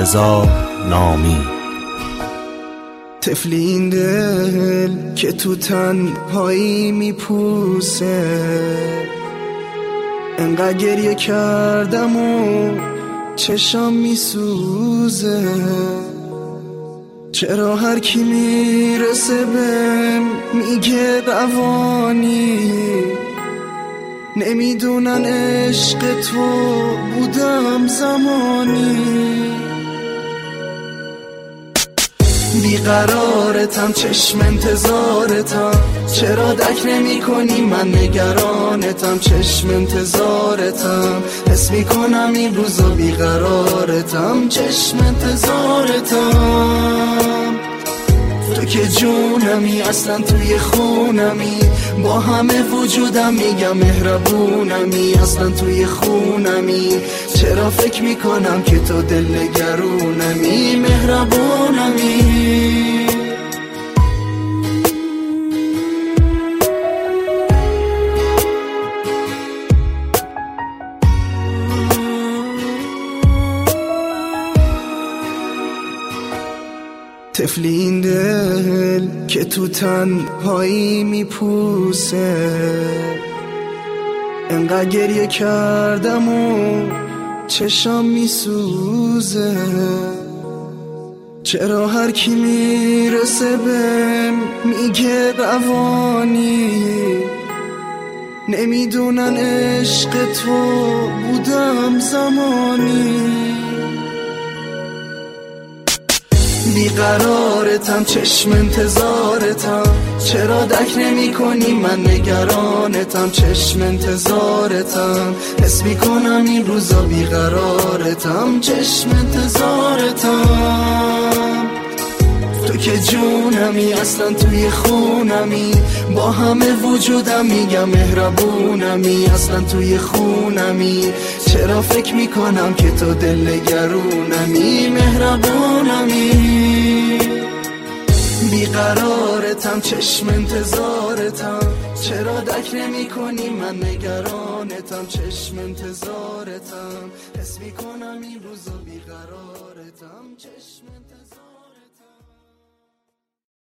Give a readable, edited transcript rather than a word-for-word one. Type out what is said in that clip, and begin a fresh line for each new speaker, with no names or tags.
انتظار نامی.
طفلی این دل که تو تنهایی میپوسه، انقدر گریه کردم و چشام میسوزه. چرا هر کی میرسه بهم میگه روانی، نمیدونن عشق تو بودم زمانی. بیقرارتم چشم انتظارتم، چرا دک نمی کنی من نگرانتم. چشم انتظارتم حس می کنم این روزا بیقرارتم. چشم انتظارتم تو که جونمی اصلا توی خونمی، با همه وجودم میگم مهربونمی. اصلا توی خونمی چرا فکر میکنم که تو دل نگرونمی مهربونمی. طفلی این دل که تو تنهایی میپوسه، انقدر گریه کردم و چشام میسوزه. چرا هر کی میرسه بهم میگه روانی، نمیدونن عشق تو بودم زمانی. بیقرارتم چشم انتظارتم، چرا دک نمی کنی من نگرانتم. چشم انتظارتم حس می کنم این روزا بیقرارتم. چشم انتظارتم تو که جونمی اصلا توی خونمی، با همه وجودم میگم مهربونمی. اصلا توی خونمی چرا فکر میکنم که تو دل نگرونمی مهربونمی. بیقرارتم چشم انتظارتم، چرا دک نمی کنی من نگرانتم. چشم انتظارتم حس میکنم این روزا بیقرارتم. چشم انتظارتم